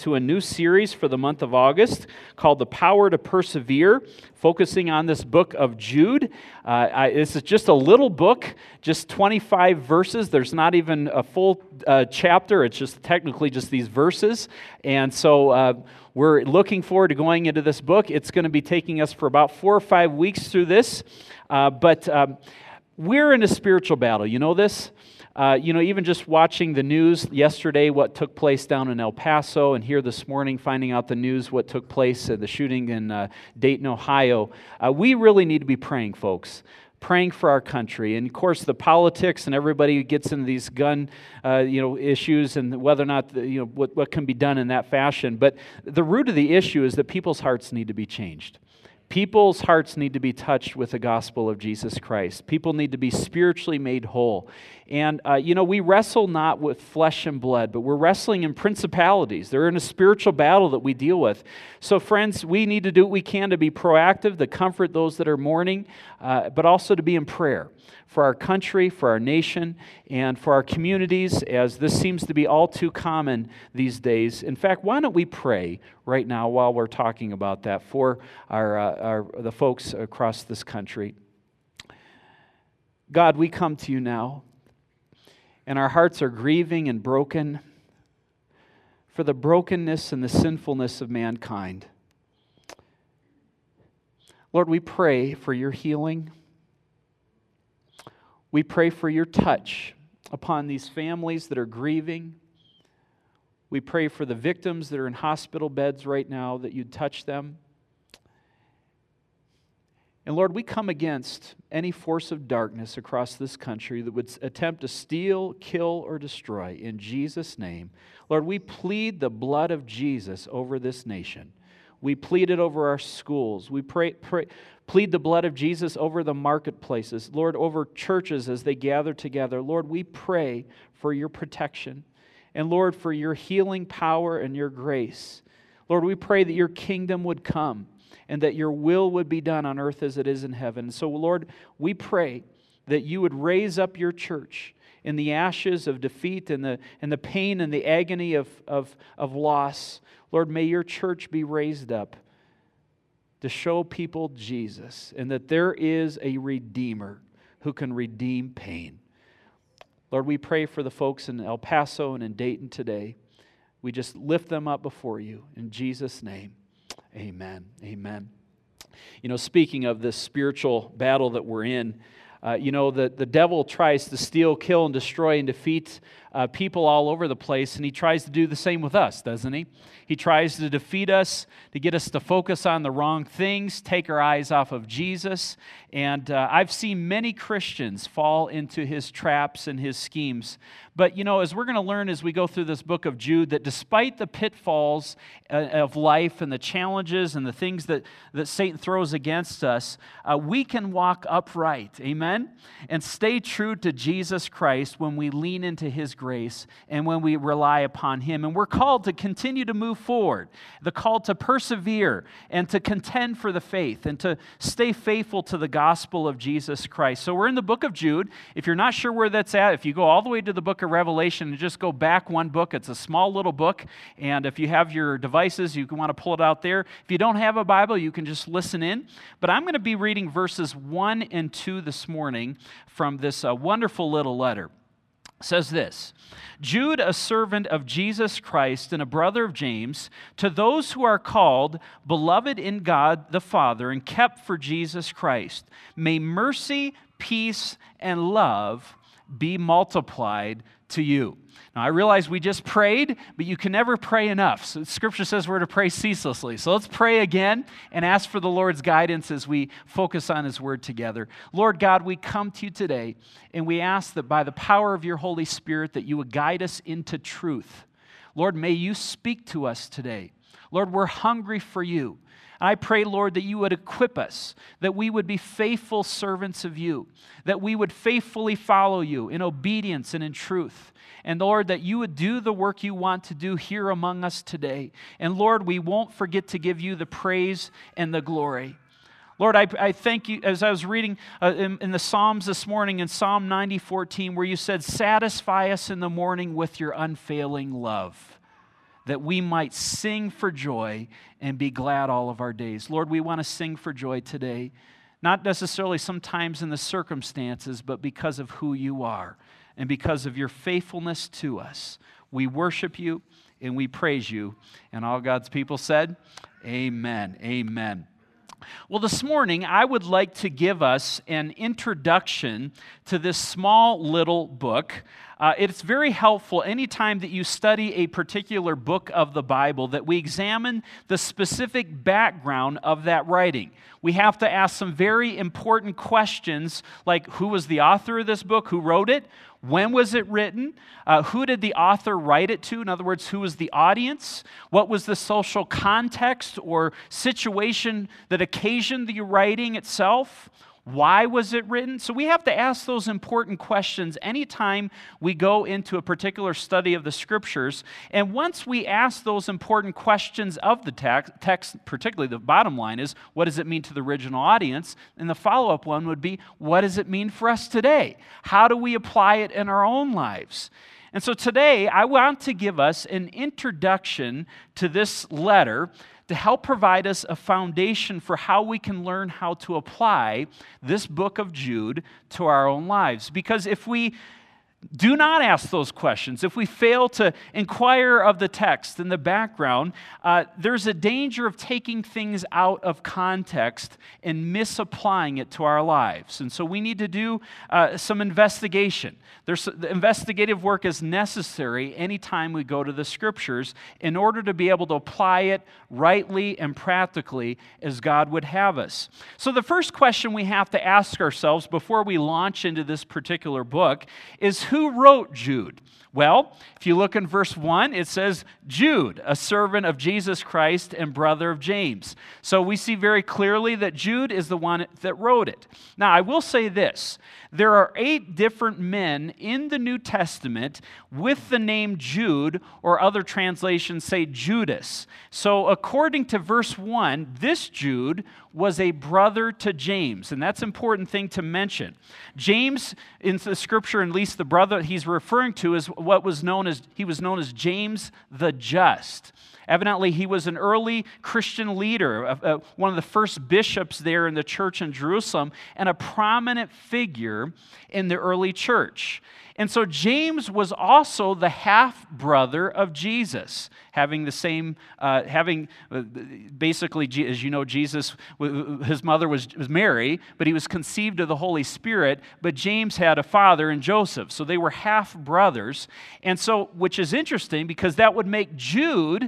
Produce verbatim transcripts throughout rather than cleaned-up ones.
into a new series for the month of August called The Power to Persevere, focusing on this book of Jude. Uh, I, this is just a little book, just twenty-five verses. There's not even a full uh, chapter. It's just technically just these verses. And so uh, we're looking forward to going into this book. It's going to be taking us for about four or five weeks through this. Uh, but um, we're in a spiritual battle. You know this? Uh, you know, even just watching the news yesterday, what took place down in El Paso, and here this morning finding out the news, what took place at the shooting in uh, Dayton, Ohio, uh, we really need to be praying, folks. Praying for our country. And of course, the politics and everybody gets into these gun uh, you know, issues and whether or not, the, you know, what, what can be done in that fashion. But the root of the issue is that people's hearts need to be changed. People's hearts need to be touched with the gospel of Jesus Christ. People need to be spiritually made whole. And, uh, you know, we wrestle not with flesh and blood, but we're wrestling in principalities. They're in a spiritual battle that we deal with. So, friends, we need to do what we can to be proactive, to comfort those that are mourning, uh, but also to be in prayer for our country, for our nation, and for our communities, as this seems to be all too common these days. In fact, why don't we pray right now while we're talking about that for our, uh, our the folks across this country. God, we come to you now, and our hearts are grieving and broken for the brokenness and the sinfulness of mankind. Lord, we pray for your healing. We pray for your touch upon these families that are grieving. We pray for the victims that are in hospital beds right now, that you'd touch them. And Lord, we come against any force of darkness across this country that would attempt to steal, kill, or destroy. In Jesus' name, Lord, we plead the blood of Jesus over this nation. We plead it over our schools. We pray, pray, plead the blood of Jesus over the marketplaces. Lord, over churches as they gather together. Lord, we pray for your protection. And Lord, for your healing power and your grace. Lord, we pray that your kingdom would come and that your will would be done on earth as it is in heaven. So, Lord, we pray that you would raise up your church in the ashes of defeat and the, and the pain and the agony of, of, of loss. Lord, may your church be raised up to show people Jesus and that there is a Redeemer who can redeem pain. Lord, we pray for the folks in El Paso and in Dayton today. We just lift them up before you. In Jesus' name, amen. Amen. You know, speaking of this spiritual battle that we're in, uh, you know, the, the devil tries to steal, kill, and destroy and defeat uh, people all over the place, and he tries to do the same with us, doesn't he? He tries to defeat us, to get us to focus on the wrong things, take our eyes off of Jesus. And uh, I've seen many Christians fall into his traps and his schemes. But, you know, as we're going to learn as we go through this book of Jude, that despite the pitfalls uh, of life and the challenges and the things that, that Satan throws against us, uh, we can walk upright, amen? And stay true to Jesus Christ when we lean into his grace and when we rely upon him. And we're called to continue to move forward, the call to persevere and to contend for the faith and to stay faithful to the gospel of Jesus Christ. So we're in the book of Jude. If you're not sure where that's at, if you go all the way to the book of Revelation and just go back one book, it's a small little book, and if you have your devices, you can want to pull it out there. If you don't have a Bible, you can just listen in. But I'm going to be reading verses one and two this morning from this uh, wonderful little letter. It says this: Jude, a servant of Jesus Christ and a brother of James, to those who are called, beloved in God the Father, and kept for Jesus Christ, may mercy, peace, and love be multiplied to you. Now, I realize we just prayed, but you can never pray enough. So Scripture says we're to pray ceaselessly. So let's pray again and ask for the Lord's guidance as we focus on his word together. Lord God, we come to you today, and we ask that by the power of your Holy Spirit that you would guide us into truth. Lord, may you speak to us today. Lord, we're hungry for you. I pray, Lord, that you would equip us, that we would be faithful servants of you, that we would faithfully follow you in obedience and in truth. And Lord, that you would do the work you want to do here among us today. And Lord, we won't forget to give you the praise and the glory. Lord, I, I thank you, as I was reading uh, in, in the Psalms this morning, in Psalm ninety fourteen, where you said, satisfy us in the morning with your unfailing love. that we might sing for joy and be glad all of our days. Lord, we want to sing for joy today, not necessarily sometimes in the circumstances, but because of who you are and because of your faithfulness to us. We worship you and we praise you. And all God's people said, amen, amen. Well, this morning, I would like to give us an introduction to this small little book. Uh, it's very helpful anytime that you study a particular book of the Bible that we examine the specific background of that writing. We have to ask some very important questions like who was the author of this book, who wrote it, when was it written, uh, who did the author write it to, in other words, who was the audience, what was the social context or situation that occasioned the writing itself, why was it written? So we have to ask those important questions anytime we go into a particular study of the Scriptures. And once we ask those important questions of the text, text, particularly the bottom line is, what does it mean to the original audience? And the follow-up one would be, what does it mean for us today? How do we apply it in our own lives? And so today, I want to give us an introduction to this letter to help provide us a foundation for how we can learn how to apply this book of Jude to our own lives. Because if we do not ask those questions, if we fail to inquire of the text and the background, uh, there's a danger of taking things out of context and misapplying it to our lives. And so we need to do uh, some investigation. There's, the investigative work is necessary anytime we go to the Scriptures in order to be able to apply it rightly and practically as God would have us. So the first question we have to ask ourselves before we launch into this particular book is, who wrote Jude? Well, if you look in verse one, it says, Jude, a servant of Jesus Christ and brother of James. So we see very clearly that Jude is the one that wrote it. Now, I will say this. There are eight different men in the New Testament with the name Jude, or other translations say Judas. So according to verse one, this Jude was a brother to James, and that's an important thing to mention. James, in the Scripture, at least the brother he's referring to, is what was known as, he was known as James the Just. Evidently, he was an early Christian leader, uh, uh, one of the first bishops there in the church in Jerusalem, and a prominent figure in the early church. And so James was also the half-brother of Jesus, having the same, uh, having uh, basically, as you know, Jesus, his mother was, was Mary, but he was conceived of the Holy Spirit, but James had a father in Joseph. So they were half-brothers. And so, which is interesting because that would make Jude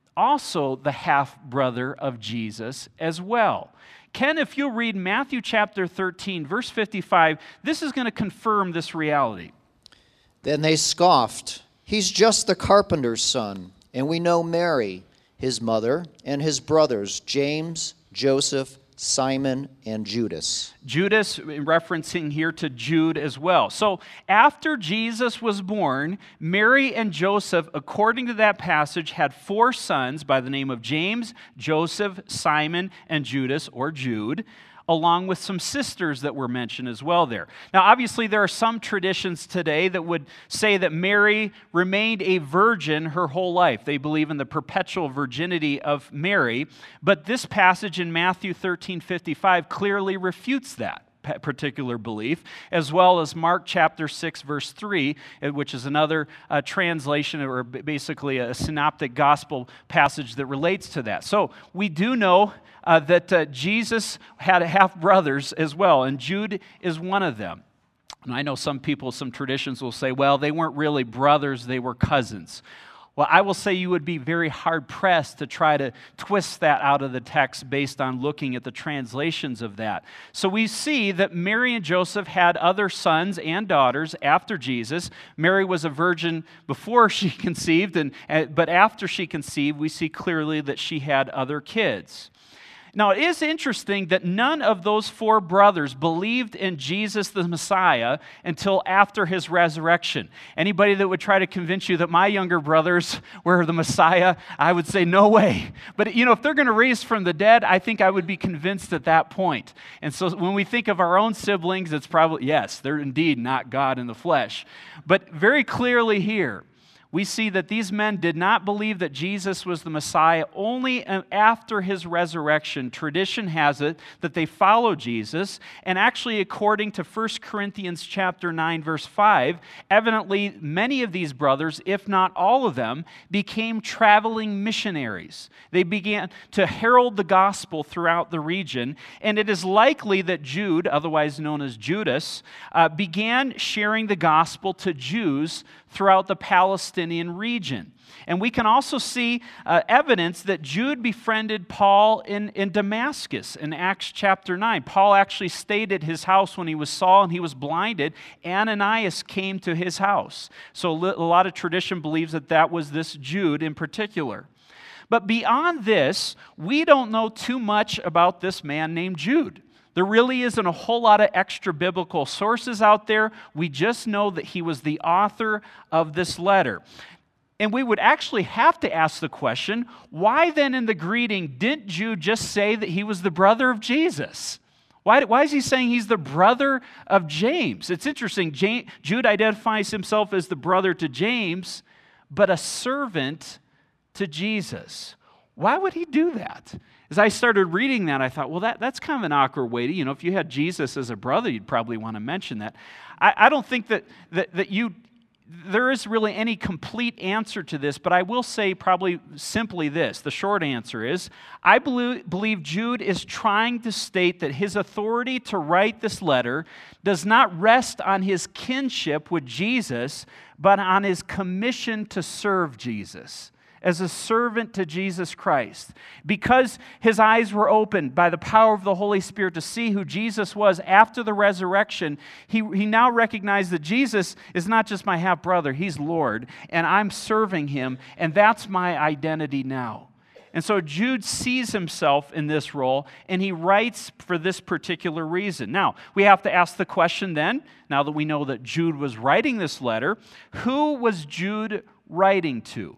also the half-brother of Jesus as well. Ken, if you read Matthew chapter thirteen, verse fifty-five, this is going to confirm this reality. Then they scoffed, "He's just the carpenter's son, and we know Mary, his mother, and his brothers, James, Joseph, Simon, and Judas." Judas, referencing here to Jude as well. So after Jesus was born, Mary and Joseph, according to that passage, had four sons by the name of James, Joseph, Simon, and Judas, or Jude, along with some sisters that were mentioned as well there. Now, obviously, there are some traditions today that would say that Mary remained a virgin her whole life. They believe in the perpetual virginity of Mary, but this passage in Matthew thirteen fifty-five clearly refutes that particular belief, as well as Mark chapter six, verse three, which is another uh, translation or basically a synoptic gospel passage that relates to that. So we do know uh, that uh, Jesus had half-brothers as well, and Jude is one of them. And I know some people, some traditions will say, well, they weren't really brothers, they were cousins. Well, I will say you would be very hard-pressed to try to twist that out of the text based on looking at the translations of that. So we see that Mary and Joseph had other sons and daughters after Jesus. Mary was a virgin before she conceived, and but after she conceived, we see clearly that she had other kids. Now, it is interesting that none of those four brothers believed in Jesus the Messiah until after his resurrection. Anybody that would try to convince you that my younger brothers were the Messiah, I would say, no way. But, you know, if they're going to raise from the dead, I think I would be convinced at that point. And so when we think of our own siblings, it's probably, yes, they're indeed not God in the flesh. But very clearly here, we see that these men did not believe that Jesus was the Messiah only after his resurrection. Tradition has it that they followed Jesus, and actually according to First Corinthians chapter nine, verse five, evidently many of these brothers, if not all of them, became traveling missionaries. They began to herald the gospel throughout the region, and it is likely that Jude, otherwise known as Judas, uh, began sharing the gospel to Jews throughout the Palestinian region. And we can also see uh, evidence that Jude befriended Paul in, in Damascus in Acts chapter nine. Paul actually stayed at his house when he was Saul and he was blinded. Ananias came to his house. So a lot of tradition believes that that was this Jude in particular. But beyond this, we don't know too much about this man named Jude. There really isn't a whole lot of extra biblical sources out there. We just know that he was the author of this letter. And we would actually have to ask the question, why then in the greeting didn't Jude just say that he was the brother of Jesus? Why, why is he saying he's the brother of James? It's interesting. James, Jude identifies himself as the brother to James, but a servant to Jesus. Why would he do that? As I started reading that, I thought, well, that, that's kind of an awkward way to, you know, if you had Jesus as a brother, you'd probably want to mention that. I, I don't think that, that, that you, there is really any complete answer to this, but I will say probably simply this. The short answer is, I believe, believe Jude is trying to state that his authority to write this letter does not rest on his kinship with Jesus, but on his commission to serve Jesus, as a servant to Jesus Christ. Because his eyes were opened by the power of the Holy Spirit to see who Jesus was after the resurrection, he, he now recognized that Jesus is not just my half-brother, he's Lord, and I'm serving him, and that's my identity now. And so Jude sees himself in this role, and he writes for this particular reason. Now, we have to ask the question then, now that we know that Jude was writing this letter, who was Jude writing to?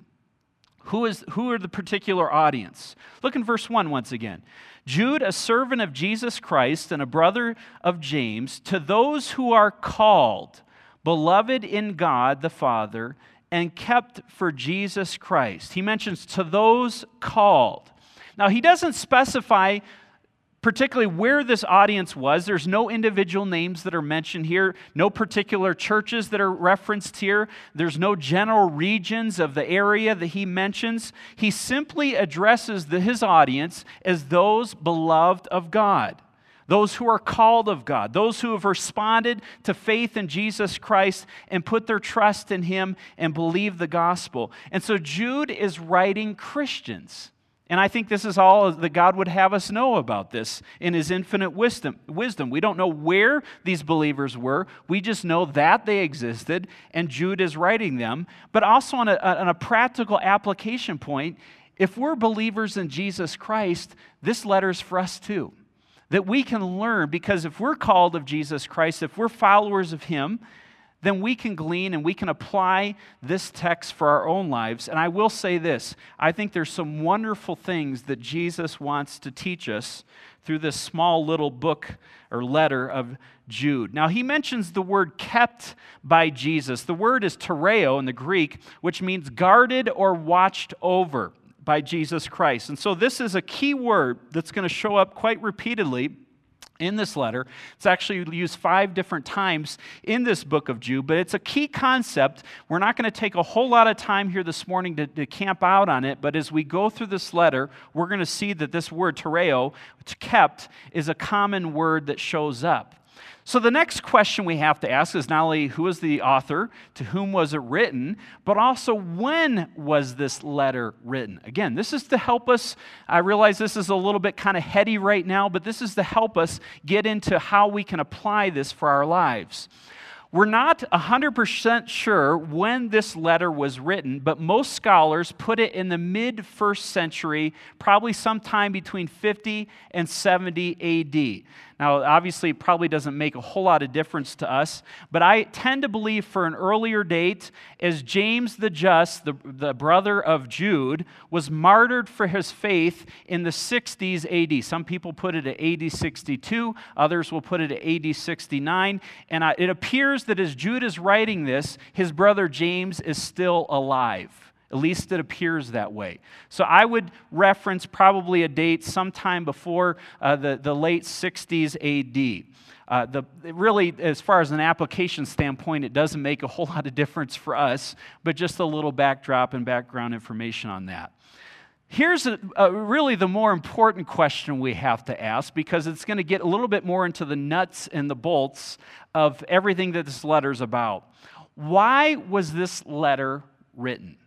Who is who are the particular audience? Look in verse one once again. Jude, a servant of Jesus Christ and a brother of James, to those who are called, beloved in God the Father, and kept for Jesus Christ. He mentions to those called. Now, he doesn't specify particularly where this audience was. There's no individual names that are mentioned here, no particular churches that are referenced here. There's no general regions of the area that he mentions. He simply addresses the, his audience as those beloved of God, those who are called of God, those who have responded to faith in Jesus Christ and put their trust in him and believe the gospel. And so Jude is writing Christians. And I think this is all that God would have us know about this in his infinite wisdom. Wisdom. We don't know where these believers were. We just know that they existed, and Jude is writing them. But also on a, on a practical application point, if we're believers in Jesus Christ, this letter's for us too. That we can learn, because if we're called of Jesus Christ, if we're followers of him, then we can glean and we can apply this text for our own lives. And I will say this, I think there's some wonderful things that Jesus wants to teach us through this small little book or letter of Jude. Now, he mentions the word kept by Jesus. The word is tereo in the Greek, which means guarded or watched over by Jesus Christ. And so this is a key word that's going to show up quite repeatedly in this letter. It's actually used five different times in this book of Jude, but it's a key concept. We're not going to take a whole lot of time here this morning to, to camp out on it, but as we go through this letter, we're going to see that this word tereo, kept, is a common word that shows up. So the next question we have to ask is not only who is the author, to whom was it written, but also when was this letter written? Again, this is to help us, I realize this is a little bit kind of heady right now, but this is to help us get into how we can apply this for our lives. We're not one hundred percent sure when this letter was written, but most scholars put it in the mid-first century, probably sometime between fifty and seventy A D. Now, obviously, it probably doesn't make a whole lot of difference to us, but I tend to believe for an earlier date, as James the Just, the, the brother of Jude, was martyred for his faith in the sixties A D. Some people put it at A D sixty-two, others will put it at A D sixty-nine, and I, it appears that as Jude is writing this, his brother James is still alive. At least it appears that way. So I would reference probably a date sometime before uh, the, the late sixties A D. Uh, the, really, as far as an application standpoint, it doesn't make a whole lot of difference for us, but just a little backdrop and background information on that. Here's a, a, really the more important question we have to ask, because it's going to get a little bit more into the nuts and the bolts of everything that this letter is about. Why was this letter written?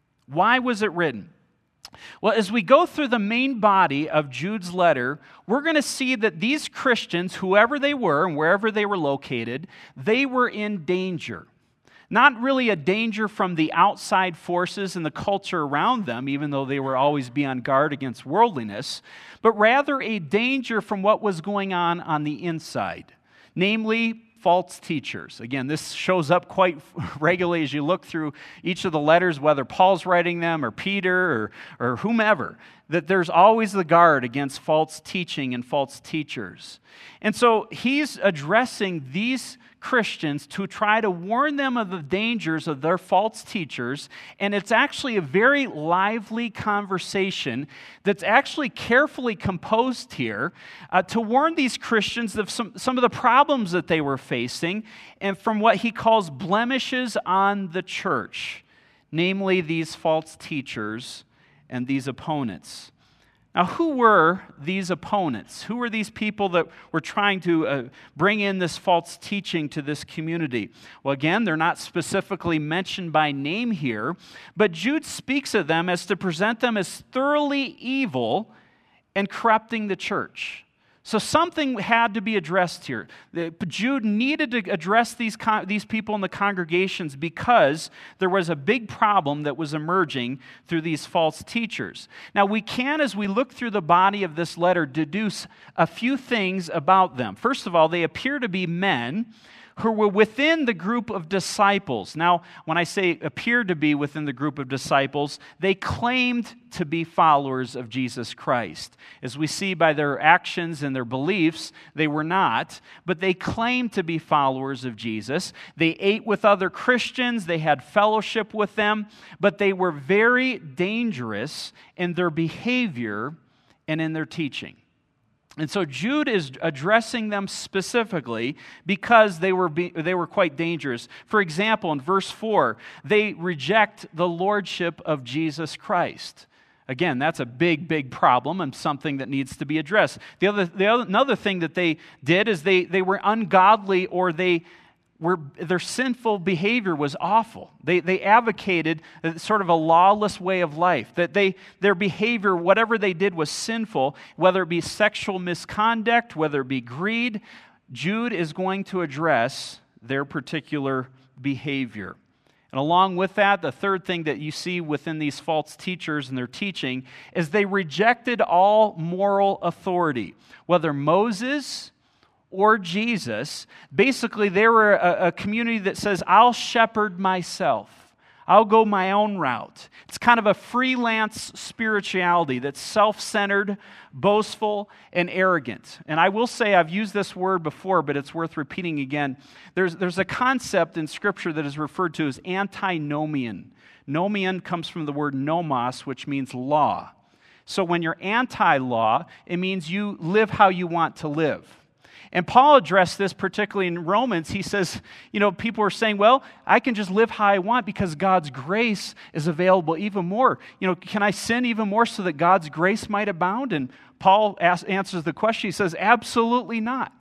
Why was it written? Well, as we go through the main body of Jude's letter, we're going to see that these Christians, whoever they were and wherever they were located, they were in danger. Not really a danger from the outside forces and the culture around them, even though they were always be on guard against worldliness, but rather a danger from what was going on on the inside, namely false teachers. Again, this shows up quite regularly as you look through each of the letters, whether Paul's writing them or Peter or, or whomever, that there's always the guard against false teaching and false teachers. And so he's addressing these Christians to try to warn them of the dangers of their false teachers, and it's actually a very lively conversation that's actually carefully composed here uh, to warn these Christians of some, some of the problems that they were facing and from what he calls blemishes on the church, namely these false teachers and these opponents. Now, who were these opponents? Who were these people that were trying to uh, bring in this false teaching to this community? Well, again, they're not specifically mentioned by name here, but Jude speaks of them as to present them as thoroughly evil and corrupting the church. So something had to be addressed here. The, Jude needed to address these, con- these people in the congregations because there was a big problem that was emerging through these false teachers. Now we can, as we look through the body of this letter, deduce a few things about them. First of all, they appear to be men who were within the group of disciples. Now, when I say appeared to be within the group of disciples, they claimed to be followers of Jesus Christ. As we see by their actions and their beliefs, they were not, but they claimed to be followers of Jesus. They ate with other Christians, they had fellowship with them, but they were very dangerous in their behavior and in their teaching. And so Jude is addressing them specifically because they were be, they were quite dangerous. For example, in verse four, they reject the lordship of Jesus Christ. Again, that's a big, big problem and something that needs to be addressed. The other, the other another thing that they did is they, they were ungodly, or they were their sinful behavior was awful. They they advocated sort of a lawless way of life, that they their behavior, whatever they did, was sinful, whether it be sexual misconduct, whether it be greed. Jude is going to address their particular behavior. And along with that, the third thing that you see within these false teachers and their teaching is they rejected all moral authority, whether Moses or Jesus. Basically, they were a, a community that says, I'll shepherd myself. I'll go my own route. It's kind of a freelance spirituality that's self-centered, boastful, and arrogant. And I will say, I've used this word before, but it's worth repeating again. There's, there's a concept in Scripture that is referred to as antinomian. Nomian comes from the word nomos, which means law. So when you're anti-law, it means you live how you want to live. And Paul addressed this particularly in Romans. He says, you know, people are saying, well, I can just live how I want because God's grace is available even more. You know, can I sin even more so that God's grace might abound? And Paul asks, answers the question. He says, absolutely not.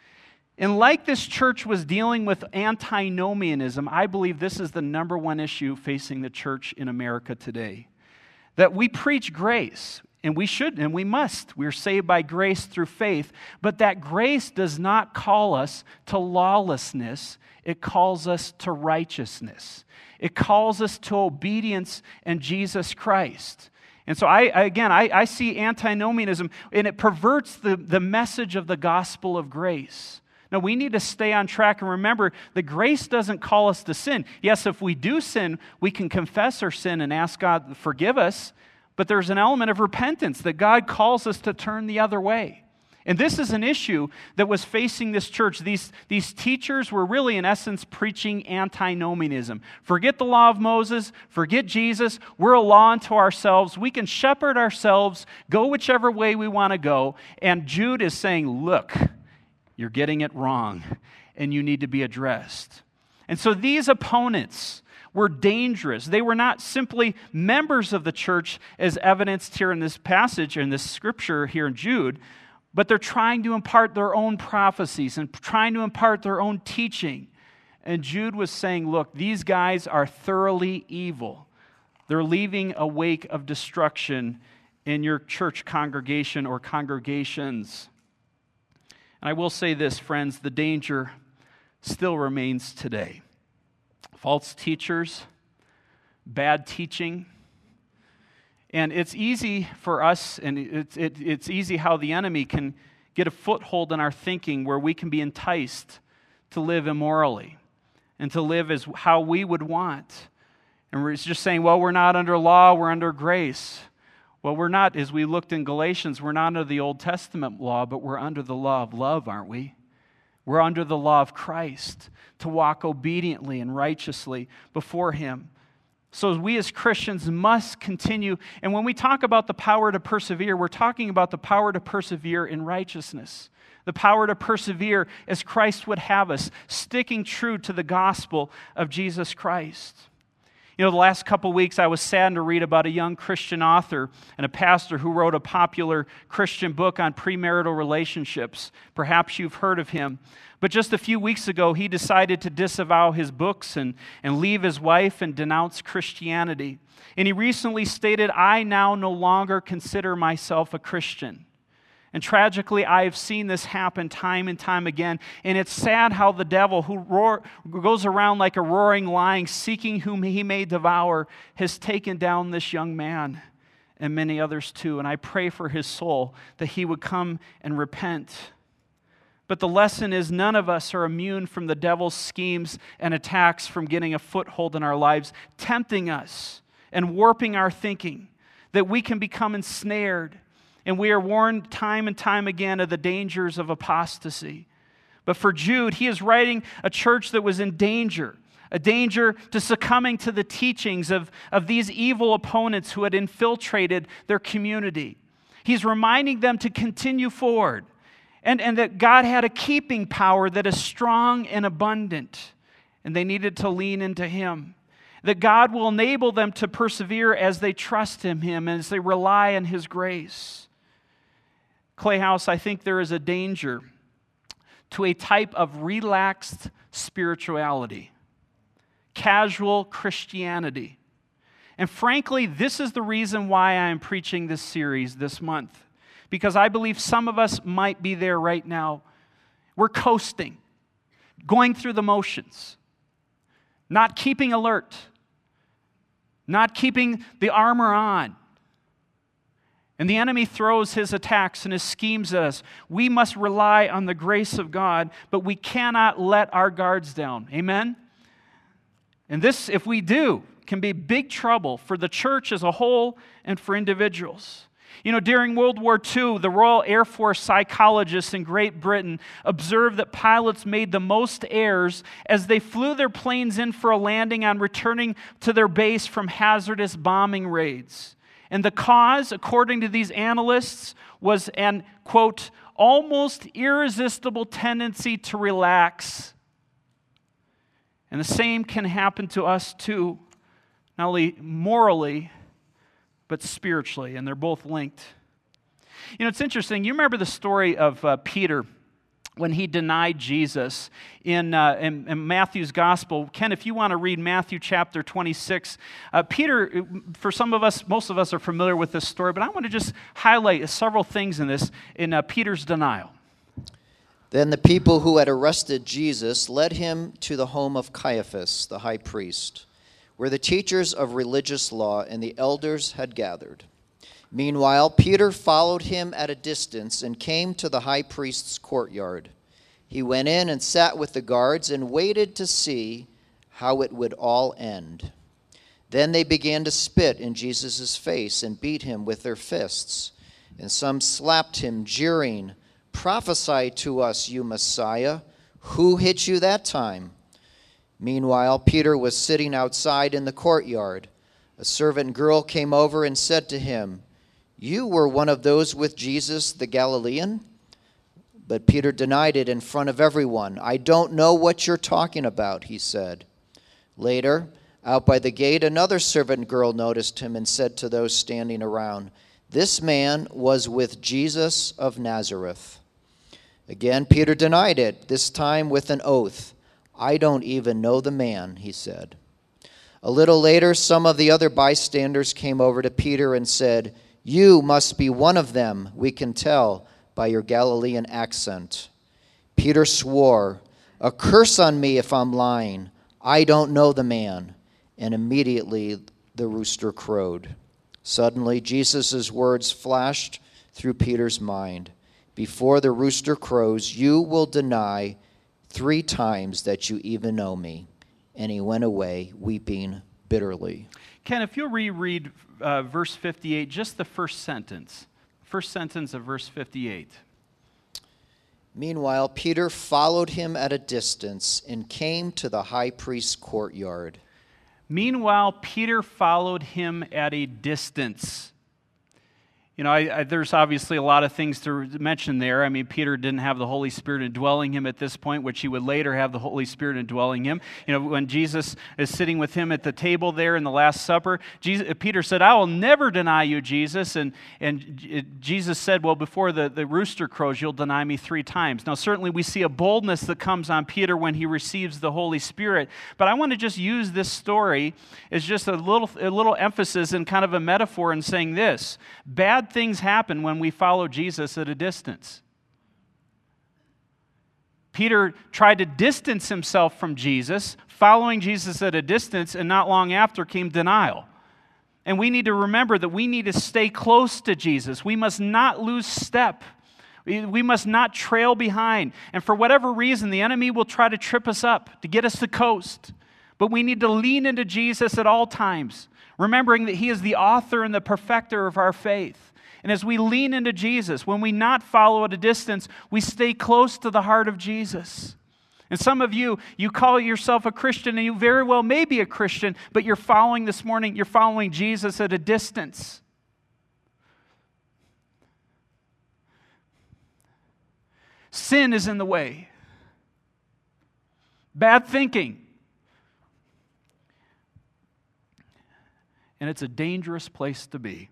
And like this church was dealing with antinomianism, I believe this is the number one issue facing the church in America today. That we preach grace. And we should, and we must. We're saved by grace through faith. But that grace does not call us to lawlessness. It calls us to righteousness. It calls us to obedience in Jesus Christ. And so, I again, I, I see antinomianism, and it perverts the, the message of the gospel of grace. Now, we need to stay on track and remember that grace doesn't call us to sin. Yes, if we do sin, we can confess our sin and ask God to forgive us, but there's an element of repentance that God calls us to turn the other way. And this is an issue that was facing this church. These, these teachers were really, in essence, preaching antinomianism. Forget the law of Moses. Forget Jesus. We're a law unto ourselves. We can shepherd ourselves, go whichever way we want to go. And Jude is saying, look, you're getting it wrong, and you need to be addressed. And so these opponents were dangerous. They were not simply members of the church, as evidenced here in this passage, or in this scripture here in Jude, but they're trying to impart their own prophecies and trying to impart their own teaching. And Jude was saying, look, these guys are thoroughly evil. They're leaving a wake of destruction in your church congregation or congregations. And I will say this, friends, the danger still remains today. False teachers, bad teaching. And it's easy for us, and it's, it, it's easy how the enemy can get a foothold in our thinking where we can be enticed to live immorally and to live as how we would want. And we're just saying, well, we're not under law, we're under grace. Well, we're not, as we looked in Galatians, we're not under the Old Testament law, but we're under the law of love, aren't we? We're under the law of Christ to walk obediently and righteously before Him. So we as Christians must continue, and when we talk about the power to persevere, we're talking about the power to persevere in righteousness. The power to persevere as Christ would have us, sticking true to the gospel of Jesus Christ. You know, the last couple weeks I was saddened to read about a young Christian author and a pastor who wrote a popular Christian book on premarital relationships. Perhaps you've heard of him. But just a few weeks ago, he decided to disavow his books and, and leave his wife and denounce Christianity. And he recently stated, I now no longer consider myself a Christian. And tragically, I have seen this happen time and time again. And it's sad how the devil, who roar, goes around like a roaring lion, seeking whom he may devour, has taken down this young man and many others too. And I pray for his soul that he would come and repent. But the lesson is none of us are immune from the devil's schemes and attacks from getting a foothold in our lives, tempting us and warping our thinking, that we can become ensnared. And we are warned time and time again of the dangers of apostasy. But for Jude, he is writing a church that was in danger, a danger to succumbing to the teachings of, of these evil opponents who had infiltrated their community. He's reminding them to continue forward, and, and that God had a keeping power that is strong and abundant, and they needed to lean into Him. That God will enable them to persevere as they trust in Him, as they rely on His grace. Clay House, I think there is a danger to a type of relaxed spirituality, casual Christianity. And frankly, this is the reason why I am preaching this series this month, because I believe some of us might be there right now. We're coasting, going through the motions, not keeping alert, not keeping the armor on. And the enemy throws his attacks and his schemes at us. We must rely on the grace of God, but we cannot let our guards down. Amen? And this, if we do, can be big trouble for the church as a whole and for individuals. You know, during World War Two, the Royal Air Force psychologists in Great Britain observed that pilots made the most errors as they flew their planes in for a landing on returning to their base from hazardous bombing raids. And the cause, according to these analysts, was an, quote, almost irresistible tendency to relax. And the same can happen to us too, not only morally, but spiritually, and they're both linked. You know, it's interesting. You remember the story of uh, Peter when he denied Jesus in, uh, in, in Matthew's gospel. Ken, if you want to read Matthew chapter twenty-six, uh, Peter, for some of us, most of us are familiar with this story, but I want to just highlight several things in this, in uh, Peter's denial. Then the people who had arrested Jesus led him to the home of Caiaphas, the high priest, where the teachers of religious law and the elders had gathered. Meanwhile, Peter followed him at a distance and came to the high priest's courtyard. He went in and sat with the guards and waited to see how it would all end. Then they began to spit in Jesus' face and beat him with their fists. And some slapped him, jeering, "Prophesy to us, you Messiah. Who hit you that time?" Meanwhile, Peter was sitting outside in the courtyard. A servant girl came over and said to him, "You were one of those with Jesus the Galilean?" But Peter denied it in front of everyone. "I don't know what you're talking about," he said. Later, out by the gate, another servant girl noticed him and said to those standing around, "This man was with Jesus of Nazareth." Again, Peter denied it, this time with an oath. "I don't even know the man," he said. A little later, some of the other bystanders came over to Peter and said, "You must be one of them, we can tell by your Galilean accent." Peter swore, "A curse on me if I'm lying. I don't know the man." And immediately the rooster crowed. Suddenly, Jesus' words flashed through Peter's mind. "Before the rooster crows, you will deny three times that you even know me." And he went away, weeping bitterly. Ken, if you'll reread uh, verse fifty-eight, just the first sentence. First sentence of verse fifty-eight. Meanwhile, Peter followed him at a distance and came to the high priest's courtyard. Meanwhile, Peter followed him at a distance. You know, I, I, there's obviously a lot of things to mention there. I mean, Peter didn't have the Holy Spirit indwelling him at this point, which he would later have the Holy Spirit indwelling him. You know, when Jesus is sitting with him at the table there in the Last Supper, Jesus, Peter said, "I will never deny you, Jesus." And, and Jesus said, "Well, before the, the rooster crows, you'll deny me three times." Now, certainly we see a boldness that comes on Peter when he receives the Holy Spirit. But I want to just use this story as just a little, a little emphasis and kind of a metaphor in saying this. Bad things happen when we follow Jesus at a distance. Peter tried to distance himself from Jesus, following Jesus at a distance, and not long after came denial. And we need to remember that we need to stay close to Jesus. We must not lose step. We must not trail behind. And for whatever reason, the enemy will try to trip us up to get us to coast. But we need to lean into Jesus at all times, remembering that He is the author and the perfecter of our faith. And as we lean into Jesus, when we not follow at a distance, we stay close to the heart of Jesus. And some of you, you call yourself a Christian, and you very well may be a Christian, but you're following this morning, you're following Jesus at a distance. Sin is in the way. Bad thinking. And it's a dangerous place to be.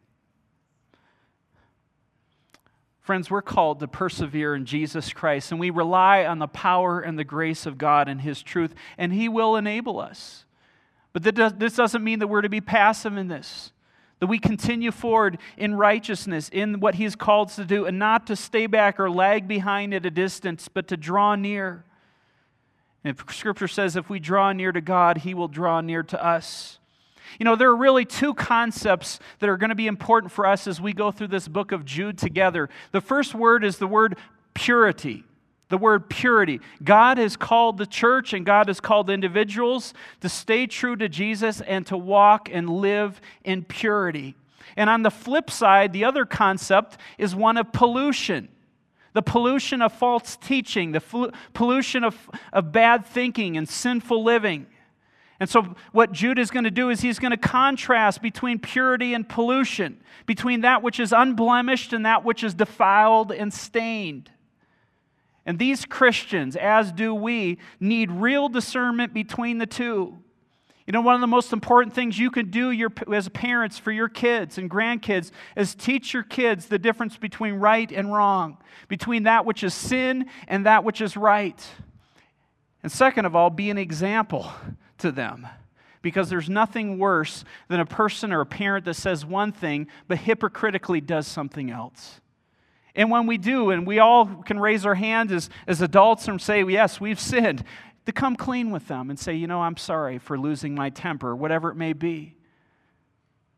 Friends, we're called to persevere in Jesus Christ, and we rely on the power and the grace of God and His truth, and He will enable us. But this doesn't mean that we're to be passive in this, that we continue forward in righteousness, in what He's called us to do, and not to stay back or lag behind at a distance, but to draw near. And Scripture says if we draw near to God, He will draw near to us. You know, there are really two concepts that are going to be important for us as we go through this book of Jude together. The first word is the word purity. The word purity. God has called the church and God has called individuals to stay true to Jesus and to walk and live in purity. And on the flip side, the other concept is one of pollution. The pollution of false teaching, the fl- pollution of, of bad thinking and sinful living. And so what Jude is going to do is he's going to contrast between purity and pollution, between that which is unblemished and that which is defiled and stained. And these Christians, as do we, need real discernment between the two. You know, one of the most important things you can do your, as parents for your kids and grandkids is teach your kids the difference between right and wrong, between that which is sin and that which is right. And second of all, be an example to them. Because there's nothing worse than a person or a parent that says one thing but hypocritically does something else. And when we do, and we all can raise our hands as, as adults and say, yes, we've sinned, to come clean with them and say, you know, I'm sorry for losing my temper, whatever it may be.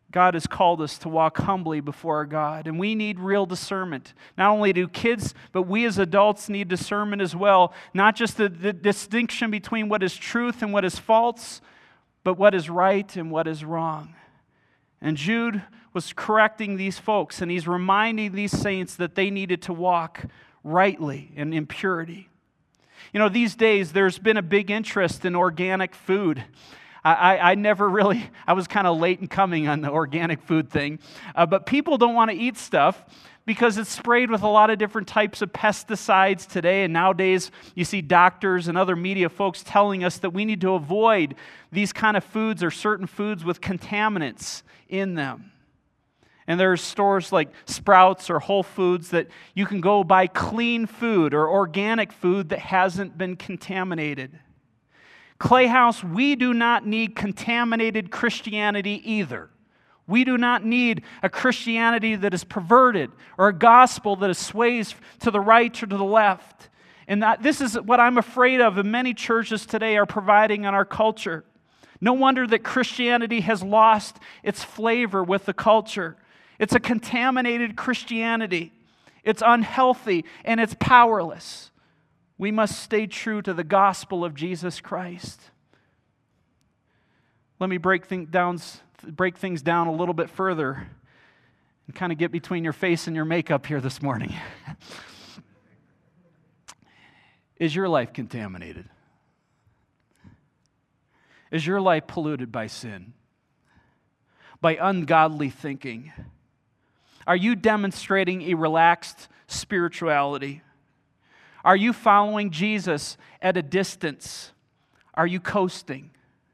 God has called us to walk humbly before our God, and we need real discernment. Not only do kids, but we as adults need discernment as well. Not just the, the distinction between what is truth and what is false, but what is right and what is wrong. And Jude was correcting these folks, and he's reminding these saints that they needed to walk rightly and in purity. You know, these days there's been a big interest in organic food. I, I never really, I was kind of late in coming on the organic food thing. Uh, but people don't want to eat stuff because it's sprayed with a lot of different types of pesticides today. And nowadays, you see doctors and other media folks telling us that we need to avoid these kind of foods or certain foods with contaminants in them. And there's stores like Sprouts or Whole Foods that you can go buy clean food or organic food that hasn't been contaminated. Clay House, we do not need contaminated Christianity either. We do not need a Christianity that is perverted or a gospel that sways to the right or to the left. And that, this is what I'm afraid of, and many churches today are providing in our culture. No wonder that Christianity has lost its flavor with the culture. It's a contaminated Christianity. It's unhealthy and it's powerless. We must stay true to the gospel of Jesus Christ. Let me break, thing down, break things down a little bit further and kind of get between your face and your makeup here this morning. Is your life contaminated? Is your life polluted by sin? By ungodly thinking? Are you demonstrating a relaxed spirituality? Are you following Jesus at a distance? Are you coasting?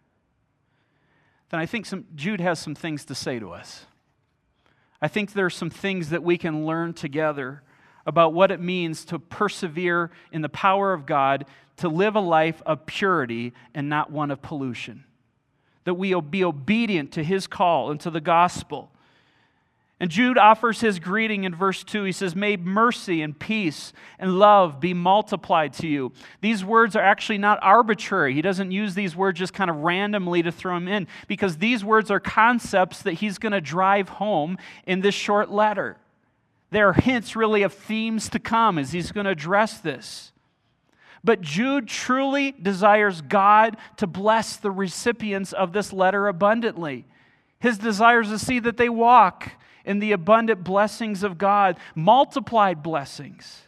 Then I think some, Jude has some things to say to us. I think there are some things that we can learn together about what it means to persevere in the power of God, to live a life of purity and not one of pollution. That we will be obedient to His call and to the gospel. And Jude offers his greeting in verse two. He says, "May mercy and peace and love be multiplied to you." These words are actually not arbitrary. He doesn't use these words just kind of randomly to throw them in, because these words are concepts that he's going to drive home in this short letter. There are hints really of themes to come as he's going to address this. But Jude truly desires God to bless the recipients of this letter abundantly. His desire is to see that they walk in the abundant blessings of God, multiplied blessings.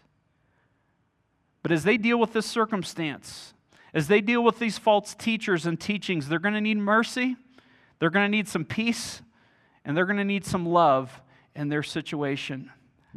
But as they deal with this circumstance, as they deal with these false teachers and teachings, they're going to need mercy, they're going to need some peace, and they're going to need some love in their situation.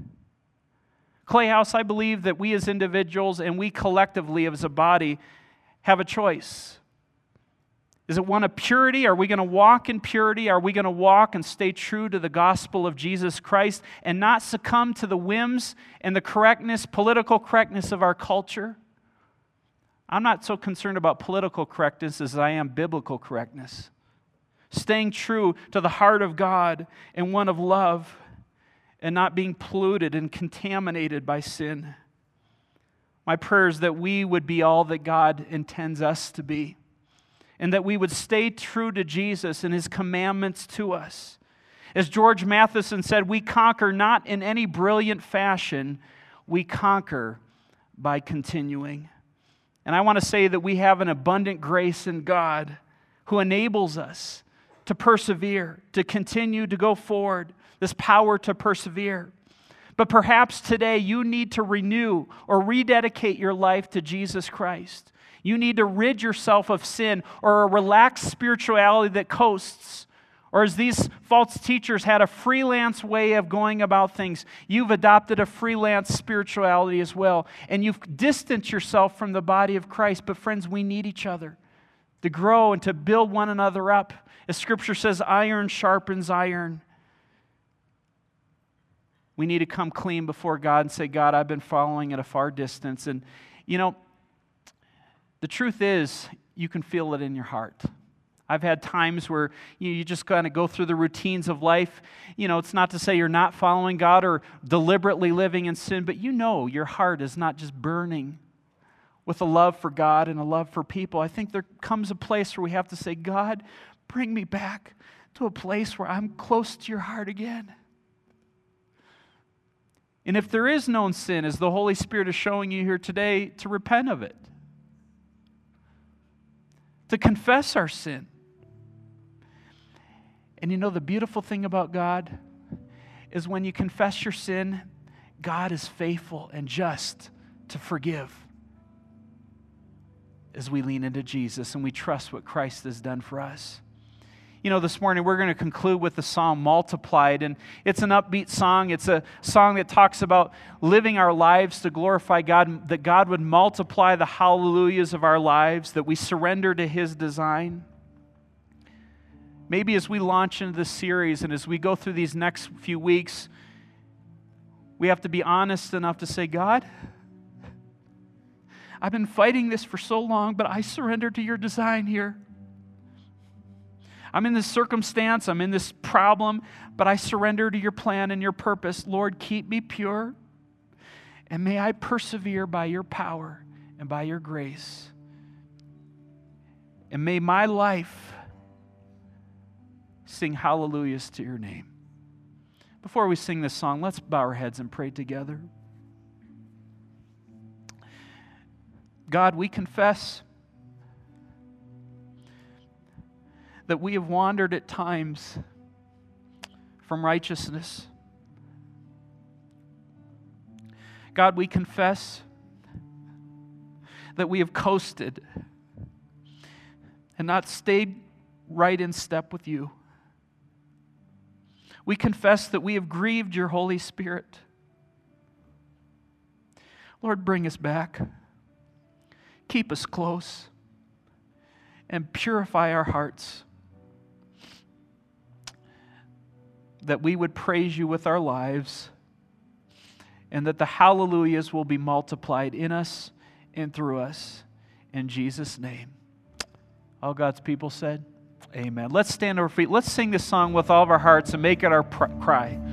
Clay House, I believe that we as individuals and we collectively as a body have a choice. Is it one of purity? Are we going to walk in purity? Are we going to walk and stay true to the gospel of Jesus Christ and not succumb to the whims and the correctness, political correctness of our culture? I'm not so concerned about political correctness as I am biblical correctness. Staying true to the heart of God and one of love and not being polluted and contaminated by sin. My prayer is that we would be all that God intends us to be, and that we would stay true to Jesus and His commandments to us. As George Matheson said, we conquer not in any brilliant fashion, we conquer by continuing. And I want to say that we have an abundant grace in God who enables us to persevere, to continue to go forward, this power to persevere. But perhaps today you need to renew or rededicate your life to Jesus Christ. You need to rid yourself of sin or a relaxed spirituality that coasts. Or as these false teachers had a freelance way of going about things, you've adopted a freelance spirituality as well. And you've distanced yourself from the body of Christ. But friends, we need each other to grow and to build one another up. As Scripture says, iron sharpens iron. We need to come clean before God and say, God, I've been following at a far distance. And, you know, the truth is, you can feel it in your heart. I've had times where you, you just kind of go through the routines of life. You know, it's not to say you're not following God or deliberately living in sin, but you know your heart is not just burning with a love for God and a love for people. I think there comes a place where we have to say, God, bring me back to a place where I'm close to your heart again. And if there is known sin, as the Holy Spirit is showing you here today, to repent of it. To confess our sin. And you know the beautiful thing about God is when you confess your sin, God is faithful and just to forgive. As we lean into Jesus and we trust what Christ has done for us. You know, this morning we're going to conclude with the song Multiplied, and it's an upbeat song. It's a song that talks about living our lives to glorify God, that God would multiply the hallelujahs of our lives, that we surrender to His design. Maybe as we launch into this series and as we go through these next few weeks, we have to be honest enough to say, God, I've been fighting this for so long, but I surrender to your design here. I'm in this circumstance, I'm in this problem, but I surrender to your plan and your purpose. Lord, keep me pure, and may I persevere by your power and by your grace. And may my life sing hallelujahs to your name. Before we sing this song, let's bow our heads and pray together. God, we confess that we have wandered at times from righteousness. God, we confess that we have coasted and not stayed right in step with you. We confess that we have grieved your Holy Spirit. Lord, bring us back. Keep us close and purify our hearts, that we would praise you with our lives, and that the hallelujahs will be multiplied in us and through us. In Jesus' name. All God's people said, amen. Let's stand to our feet. Let's sing this song with all of our hearts and make it our pr- cry.